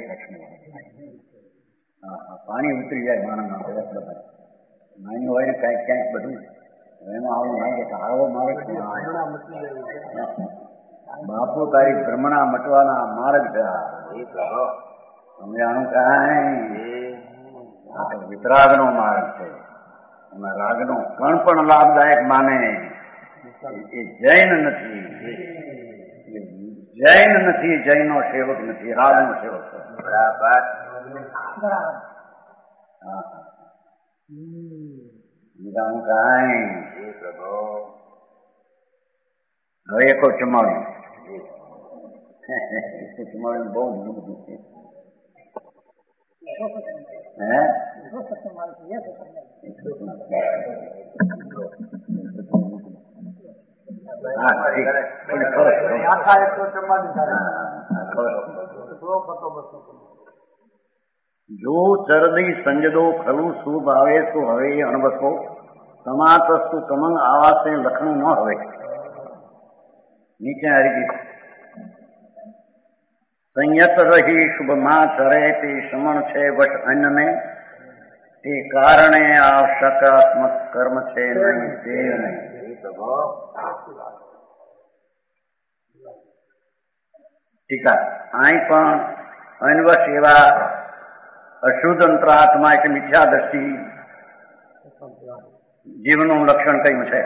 પાણી ઉતરી જાય માણસમાં. માની હોય ને કાંઈક ક્યાંક બધું એમાં આવું લાગે કે આવો મારે બાપુ તારી ભ્રમણા મટવાના માર્ગ છે. સમજાણું કાંઈ? વિતરાગનો માર્ગ છે. એમાં રાગનો કણ પણ લાભદાયક માને એ જૈન નથી. જૈન નથી, જૈનો સેવક નથી, રાગનો સેવક છે. બરાબર સમજાણું કાંઈ? હવે એકો ચમાડ્યું ચમાડ્યું બહુ જુદું છે. હે જો ચરદી સંજદો ખલું શુભ આવે તો હવે અણબસો સમાતસ્તુ કમંગ આવાસે લખણું ન હવે. નીચે આવી ગઈ સંયત રહી શુભ માં ચરે તે સમણ છે વટ અન્નને તે કારણે આ સકારાત્મક કર્મ છે નહીં તે નહીં. ટીકા અહીં પણ અનવશ એવા અશુદ્ધ અંતરાત્મા એટલે મિથ્યા દ્રષ્ટિ જીવનું લક્ષણ કયું છે?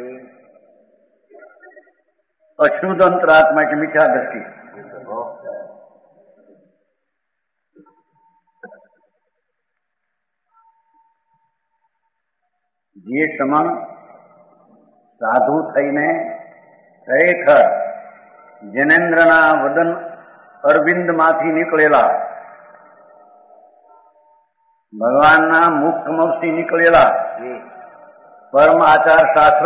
અશુદ્ધ અંતરાત્મા એટલે મિથ્યા દ્રષ્ટિ. જે સમણ સાધુ થઈને ખરેખર જનેન્દ્રના વદન અરવિંદ માંથી નીકળેલા, ભગવાનના મુખ કમળથી નીકળેલા પરમ આચાર શાસ્ત્ર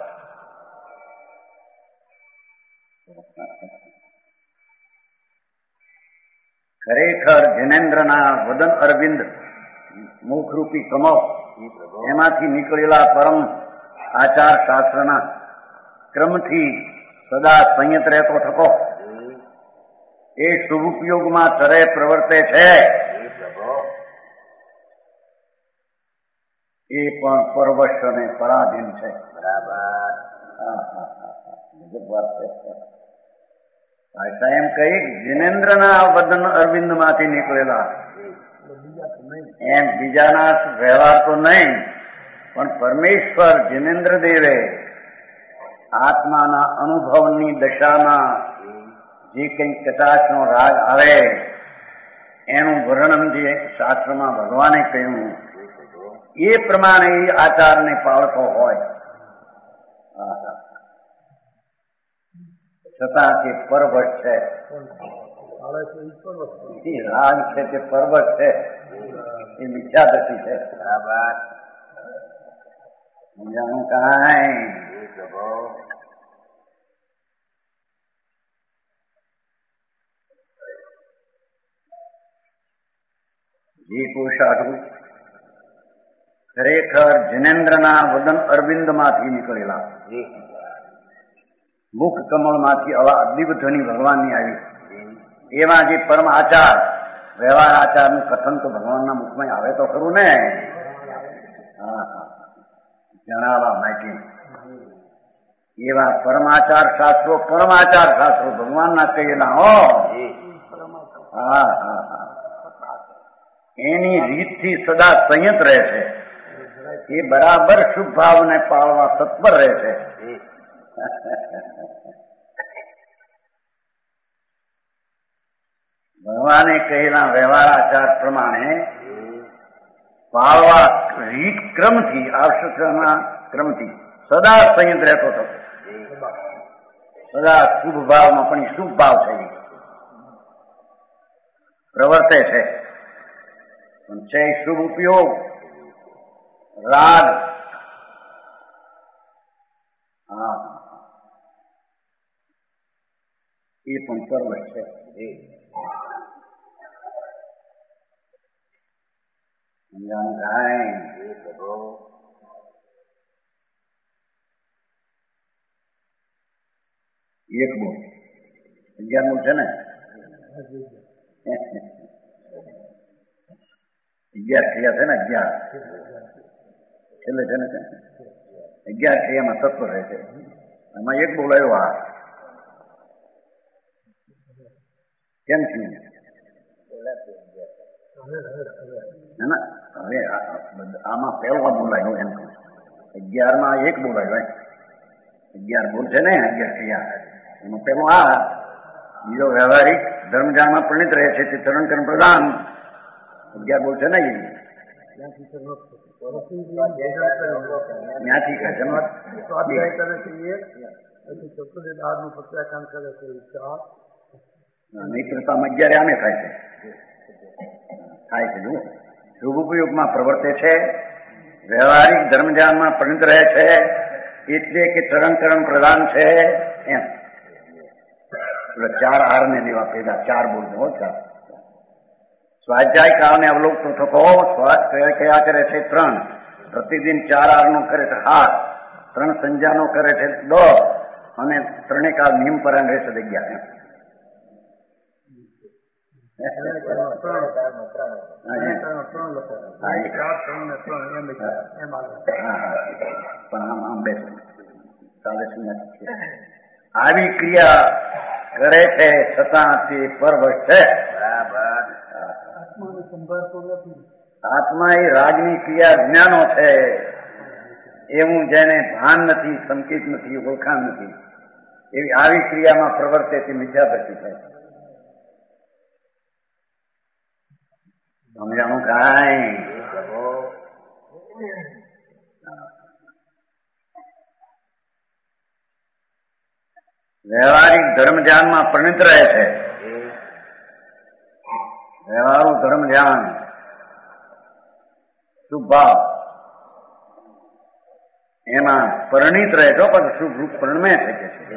ખરેખર જનેન્દ્રના વદન અરવિંદ મુખરૂપી કમળ એમાંથી નીકળેલા પરમ આચાર શાસ્ત્રના ક્રમથી સદા સંયત રહેતો થકો એ શુભુપયોગમાં ચરે પ્રવર્તે છે. એ પણ પરવશ અને પરાધીન છે. બરાબર ભાષા એમ કહી જિનેન્દ્રના વદન અરવિંદ માંથી નીકળેલા એમ બીજાના વ્યવહાર તો નહીં, પણ પરમેશ્વર જિનેન્દ્ર દેવે આત્માના અનુભવની દશામાં જે કંઈ કટાશનો રાગ આવે એનું વર્ણન જે શાસ્ત્રમાં ભગવાને કહ્યું એ પ્રમાણે એ આચારને પાળતો હોય છતાં તે પરવટ છે, રાગ છે તે પરવટ છે, એ મિથ્યા દ્રષ્ટિ છે. સમજાણું કાંઈ? જે કોષાઢુ ખરેખર જિનેન્દ્રના વદન અરવિંદ માંથી નીકળેલા, મુખ કમળ માંથી આવા દિવ્યધ્વનિ ભગવાનની આવી, એવા જે પરમ આચાર વ્યવહાર આચારનું કથન તો ભગવાનના મુખમાં આવે તો ખરું ને. હા જણાવવા માટે એવા પરમાચાર શાસ્ત્રો પરમાચાર શાસ્ત્રો ભગવાનના કહેલા હો. હા હા હા એની રીતથી સદા સંયત રહે છે, એ બરાબર શુભ ભાવને પાળવા તત્પર રહે છે. ભગવાને કહેલા વ્યવહાર આચાર પ્રમાણે પાળવા રીત ક્રમથી આવશ્યકના ક્રમથી સદા સંયત રહેતો હતો. સદા શુભ ભાવમાં પણ શુભ ભાવ છે, પ્રવર્તે છે, પણ છે શુભ ઉપયોગ રાગ. હા એ પણ પરવટ છે. સમજાણું કાંઈ? એક બોલ અગિયાર બોલ છે ને, અગિયાર ક્રિયા છે ને, અગિયાર છેલ્લે છે ને, અગિયાર ક્રિયામાં તત્વ રહે છે. એમાં એક બોલાયો આ કેમ થયું? હવે આમાં પહેલો બોલાયો એમ અગિયાર માં એક બોલાયો, અગિયાર બોલ છે ને, અગિયાર ક્રિયા એમાં પેલો આ, બીજો વ્યવહારિક ધર્મજાનમાં પરિણિત રહે છે તે ચરણ કર્મ પ્રધાન અગિયાર બોલ છે ને. એ ત્યાંથી કહે નૈત્રતામાં અગિયારે આને થાય છે થાય છે જુઓ શુભ ઉપયોગમાં પ્રવર્તે છે, વ્યવહારિક ધર્મજાનમાં પરિણિત રહે છે, એટલે કે ચરણકરણ પ્રધાન છે. એમ ચાર હાર ને લેવા પેલા ચાર બોલતો હો. ચાર સ્વાધ્યાય કાળને અવલોકતો થકો કયા કરે છે? ત્રણ. પ્રતિદિન ચાર હાર નો કરે છે હાર, ત્રણ સંજ્ઞાનો કરે છે દસ, અને ત્રણે કાળ નિયમ પરાયણ રહેશે અગિયાર. આવી ક્રિયા કરે છે છતાં તે પરવશ છે. આત્મા એ રાગની ક્રિયા જ્ઞાનો છે, એવું જેને ભાન નથી, સંકેત નથી, ઓળખાણ નથી, એવી આવી ક્રિયામાં પ્રવર્તે તે મિથ્યાદૃષ્ટિ છે. સમજાણું કાંઈ? વ્યવહારિક ધર્મ ધ્યાનમાં પરિણિત રહે છે. વ્યવહારું ધર્મ ધ્યાન શુભ ભાવ એમાં પરિણિત રહે છો, પણ શુભ રૂપ પરિણમે છે.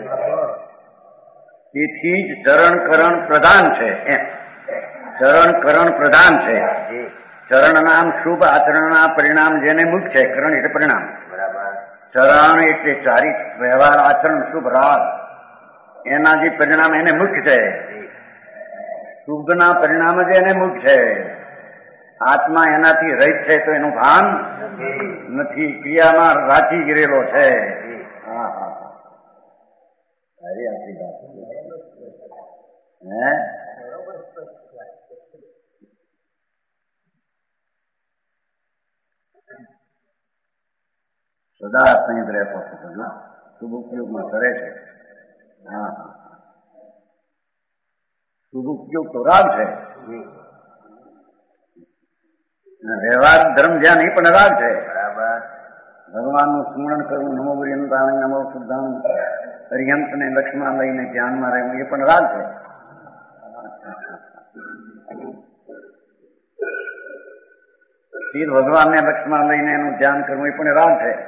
તેથી જ ચરણકરણ પ્રધાન છે. એમ ચરણકરણ પ્રધાન છે. ચરણ નામ શુભ આચરણના પરિણામ જેને મુખ છે. કરણ એટલે પરિણામ, ચરણ એટલે ચારિત વ્યવહાર આચરણ શુભ રાગ, એના જે પરિણામ એને મુખ્ય છે. શુભના પરિણામ જ એને મુખ્ય છે. આત્મા એનાથી રહિત છે તો એનું ભાન નથી, ક્રિયામાં રાચી ગયેલો છે. હા હા સારી આપણી વાત હે સદા સંયુક્ત રહેતો હતો શુભ ઉપયોગમાં કરે છે. હા શુભ ઉપયોગ તો રાગ છે. વ્યવહાર ધર્મ ધ્યાન એ પણ રાગ છે. બરાબર. ભગવાનનું સ્મરણ કરવું, નમો યંત્રાણ નમો શુદ્ધાણ હરિયંત ને લક્ષ્મણ લઈને ધ્યાનમાં રહેવું એ પણ રાગ છે. શિવ ભગવાન ને લક્ષ્મણ લઈને એનું ધ્યાન કરવું એ પણ રાગ છે.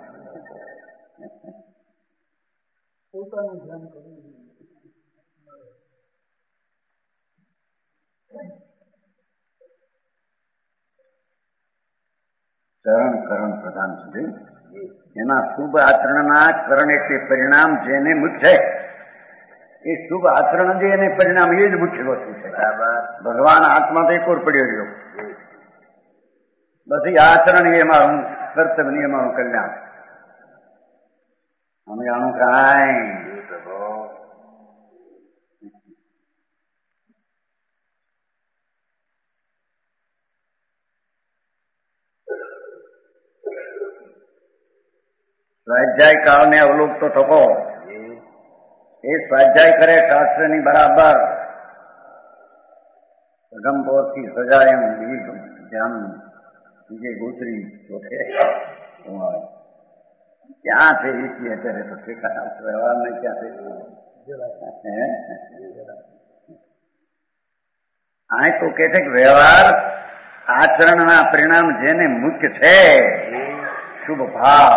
ચરણ કરણ પ્રધાન સુધી એના શુભ આચરણના કરણ એટલે પરિણામ જેને મુખ્ય એ શુભ આચરણ જે એને પરિણામ એ જ મુખ્ય વસ્તુ છે. ભગવાન આત્મા તો એકોર પડ્યો રહ્યો. બધી આચરણ એ અમારું કર્તવ્ય, અમારું કલ્યાણ. અમે આનું કાંઈ સ્વાધ્યાય કાળને અવલોકતો થકો એ સ્વાધ્યાય કરે શાસ્ત્રની બરાબર ગમપોરથી સજાય એમ બીજી ધ્યાન બીજે ગોચરી ચોથે ક્યાં છે એ અત્યારે તો ઠેકાણા વ્યવહાર ને ક્યાં છે. આ તો કે છે કે વ્યવહાર આચરણના પરિણામ જેને મુખ્ય છે શુભ ભાવ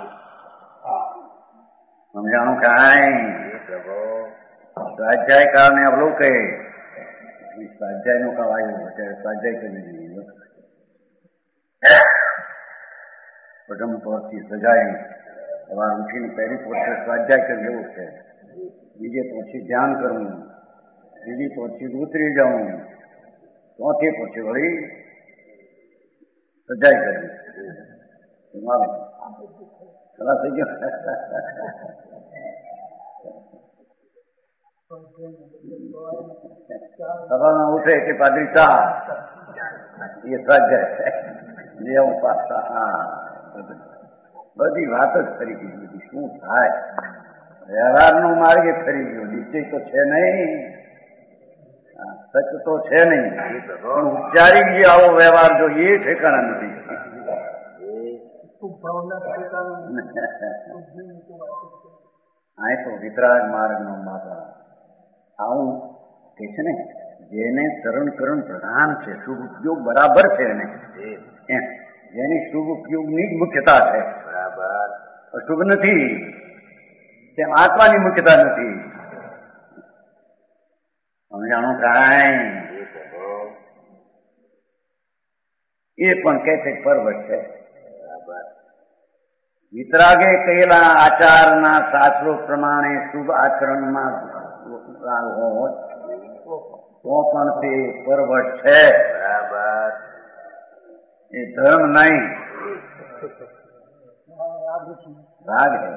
સમજાણું કાંઈ સ્વાધ્યાય કાળને અવલોકે સ્વાધ્યાય નું કાળ આવ્યું અત્યારે સ્વાધ્યાય કરી દીધું પ્રથમ પોરથી સજાય સવાર ઉઠીને પહેલી પોરથી સ્વાધ્યાય કરી લેવું છે. બીજે પોરથી ધ્યાન કરવું, બીજી પોરથી ઉતરી જવું, ચોથી પોરથી વળી સજાય કરવી. ખરા થઈ ગયો. સવારમાં ઉઠે કે પાદરી ચા એ સ્વાધ્યાય પાછા હા બધી વાત જ ફરી ગઈ. બધી શું થાય વ્યવહારનો માર્ગ એ ફરી ગયો. નિશ્ચય તો છે નહીં, સચ તો છે નહીં, પણ ઉપચારિક જે આવો વ્યવહાર જો એ ઠેકાણા નથી. આ તો વિતરાગ માર્ગ નો માતા આવું કે છે ને જેને ચરણ કરણ પ્રધાન છે, શુભ ઉપયોગ બરાબર છે એને જેની શુભ ઉપયોગની જ મુખ્યતા છે. બરાબર અશુભ નથી, તેમ આત્માની મુખ્યતા નથી. સમજાણું કાંઈ એ પણ કે છે પર્વત છે. વિતરાગે કહેલા આચારના શાસ્ત્રો પ્રમાણે શુભ આચરણમાં હોય તો પણ તે પર્વત છે. બરાબર એ ધર્મ નહીં, રાગ છે.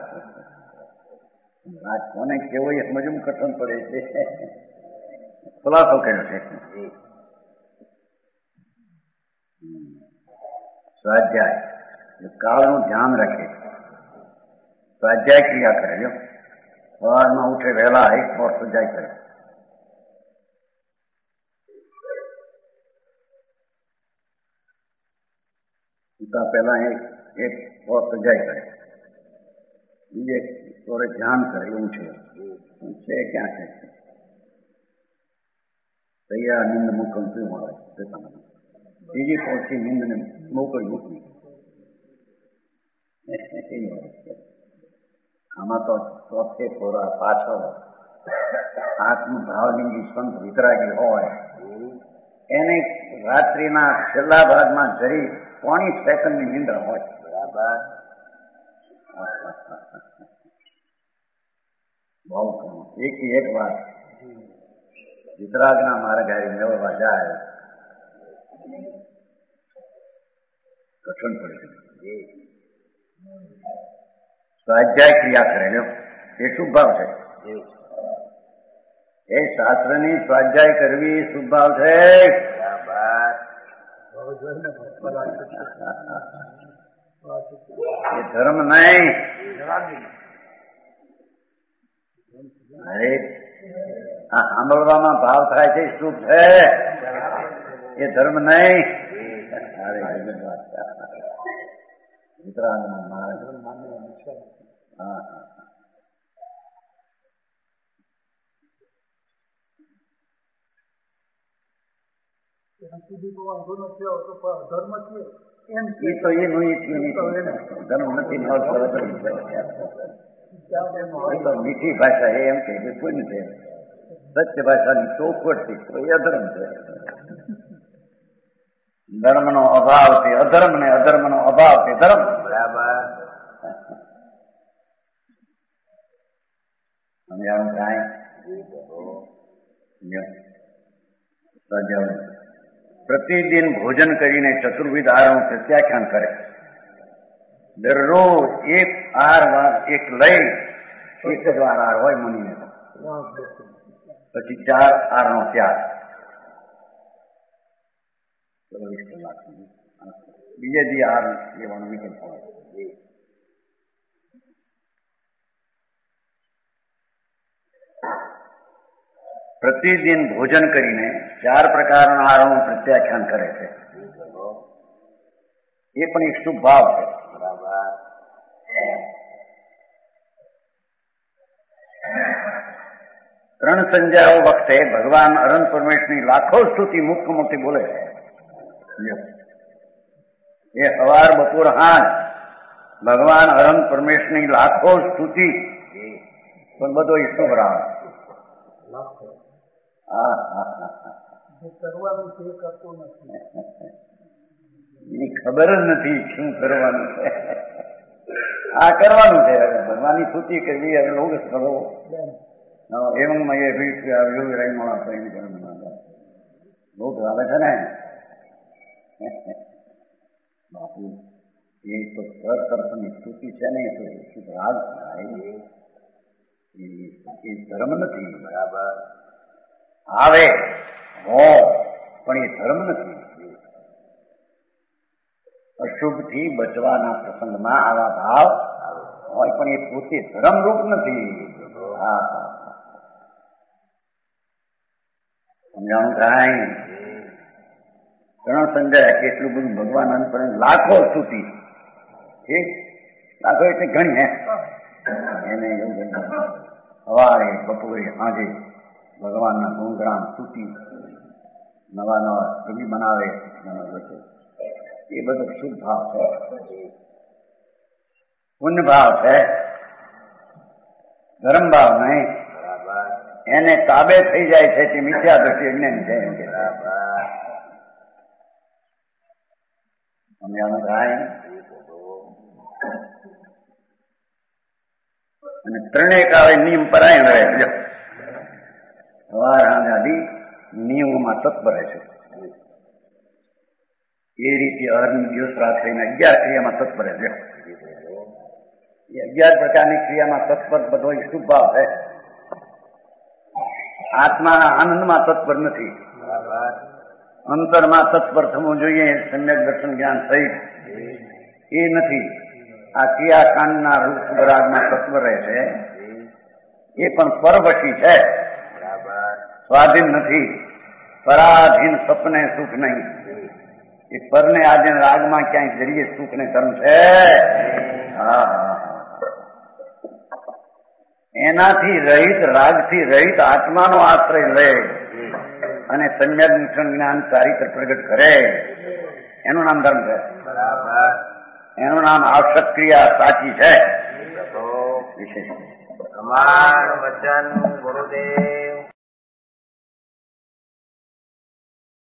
રાગ કોને કેવો એ સમજવું કઠણ પડે છે. ખુલાસો કર્યો છે. સ્વાધ્યાય કાળનું ધ્યાન રાખે, સ્વાધ્યાય ક્રિયા કરે. જો સવારમાં ઉઠે વહેલા એક પોર સજાય કરે, ઉતા પહેલા એક એક પોર સજાય કરે, બીજે પોરે ધ્યાન કરે. એવું છે છે ક્યાં છે તૈયાર નિંદ મુકમ શું મળે. બીજી પોરથી નિંદને મોકલી મૂકવી. આમાં તો ચોથે પોરા પાછળ આત્મભાવલિંગી સંત વિતરાગી હોય એને રાત્રિના છેલ્લા ભાગમાં જરી પોણી સેકન્ડની નિંદ્રા હોય. બરાબર બહુ એક એક વાત વિતરાગના માર્ગ આવી મેળવવા જાય કઠણ પડે. સ્વાધ્યાય ક્રિયા કરેલો એ શું ભાવ છે? એ શાસ્ત્રની સ્વાધ્યાય કરવી શુભ ભાવ છે. એ ધર્મ નહીં. અરે આ સાંભળવામાં ભાવ થાય છે શુભ છે, એ ધર્મ નહીં. અરે હા ધર્મ છે એમ એ તો એનું ધર્મ નથી. તો મીઠી ભાષા એ એમ કે કોઈ નથી. સત્ય ભાષાની ચોખવટથી તો એ અધર્મ છે. ધર્મનો અભાવ છે અધર્મ ને અધર્મનો અભાવ છે ધર્મ. બરાબર. સમજાવું કાંઈ? પ્રતિદિન ભોજન કરીને ચતુર્વિધ આહારનું પ્રત્યાખ્યાન કરે. દરરોજ એક આહાર એક લઈ એક જ વાર આહાર હોય મુનિને, પછી ચાર આહારનો ત્યાગ. ચોવીસ કલાક બીજે દી આહાર લેવાનું વિકલ્પ હોય. પ્રતિદિન ભોજન કરીને ચાર પ્રકારના આહારનું પ્રત્યાખ્યાન કરે છે. એ પણ એક શુભ ભાવ છે. ત્રણ સંધ્યાઓ વખતે ભગવાન અનંત પરમેશ્વરની લાખો સ્તુતિ મુખ મોટી બોલે છે. એ સવાર બપોર હાંજ ભગવાન અનંત પરમેશ્વરની લાખો સ્તુતિ, પણ બધો એ શુભ રાહ. એની ખબર જ નથી શું કરવાનું છે. આ કરવાનું છે ભગવાનની સ્તુતિ કરવી. હવે લોક કરો એવં લોક આવે છે ને બાપુ, એ તો સર તરફની સ્તુતિ છે ને, એ તો શુભ રાગ થાય. એ ધર્મ નથી. બરાબર. આવે હો પણ એ ધર્મ નથી. અશુભથી બચવાના પ્રસંગમાં આવા ભાવ હોય, પણ એ પોતે ધર્મરૂપ નથી. હા સમજાણું કાંઈ? ત્રણ સંજય કેટલું બધું ભગવાન અંત લાખો સ્તુતિ. ઠીક, લાખો એટલે ઘણી હે એને એવું સવારે બપોરે સાંજે ભગવાનના ગુણગાન સ્તુતિ, નવા નવા કવિ બનાવે, એ બધો શુભ ભાવ છે, પુણ્ય ભાવ છે, ધર્મ ભાવ નહીં. એને તાબે થઈ જાય છે તે મિથ્યા દ્રષ્ટિ અજ્ઞાન છે. સમજાણું થાય? અને ત્રણેય કાળે નિયમ પરાયણ રહે છે. સવાર સાંજ આદિ નિયમોમાં તત્પર રહે છે. એ રીતે અહર્ન દિવસ રાત થઈને અગિયાર ક્રિયામાં તત્પર રહે છે. એ અગિયાર પ્રકારની ક્રિયામાં તત્પર બધો શુભ ભાવ છે. આત્માના આનંદમાં તત્પર નથી. અંતરમાં તત્પર થવું જોઈએ. સમ્યક દર્શન જ્ઞાન સહિત એ નથી. આ ક્રિયાકાંડના રૂપ રાગમાં તત્પર રહે છે. એ પણ પરવશી છે, સ્વાધીન નથી. પરાધીન સપને સુખ નહીં. એ પરને આધીન રાગમાં ક્યાંય જરીએ સુખ ને ધર્મ છે. હા એનાથી રહિત, રાગથી રહિત આત્માનો આશ્રય લે અને સમ્યક દર્શન જ્ઞાન ચારિત્ર પ્રગટ કરે, એનું નામ ધર્મ છે. એનું નામ આવશ્યક ક્રિયા સાચી છે. વિશેષ પ્રમાણ વચન ગુરુદેવ